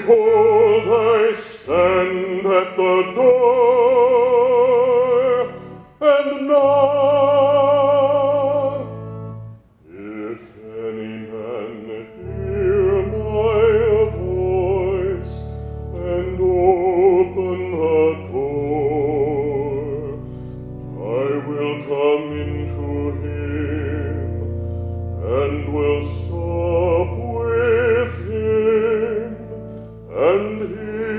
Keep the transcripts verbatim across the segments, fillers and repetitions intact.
Behold, I stand at the door, and knock. If any man hear my voice, and open the door, I will come into him, and will sup with him, and he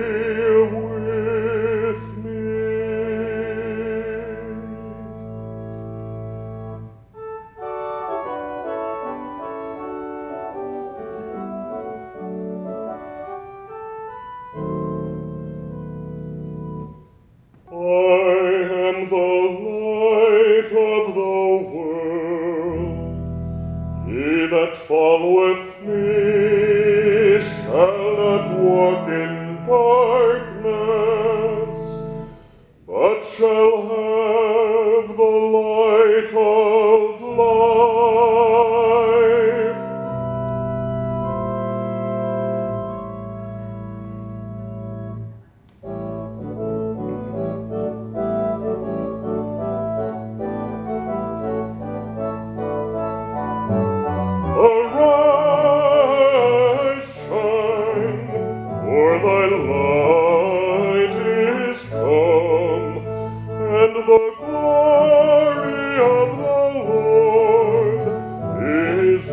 with me. I am the light of the world. He that followeth me shall not walk in darkness, but shall have the light of life. Arise, shine, for thy light is come, and the glory of the Lord is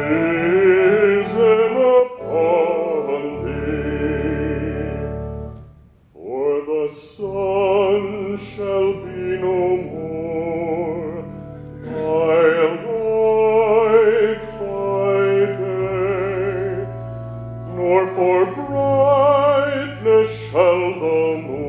risen upon thee. For the sun shall be no more thy light by day, nor for brightness shall the moon